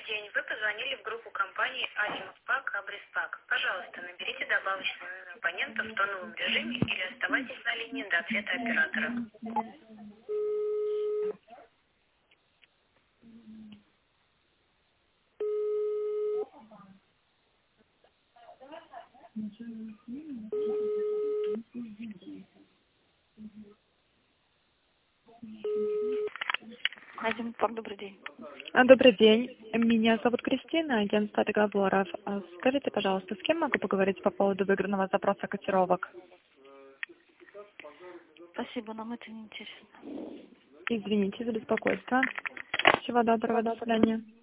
день. Вы позвонили в группу компании Азимутпак Абриспак. Пожалуйста, наберите добавочный номер абонента в тоновом режиме или оставайтесь на линии до ответа оператора. Азимутпак, добрый день. Добрый день. Меня зовут Кристина, агентство договоров. Скажите, пожалуйста, с кем могу поговорить по поводу выигранного запроса котировок? Спасибо, нам это не интересно. Извините за беспокойство. Всего доброго, до свидания.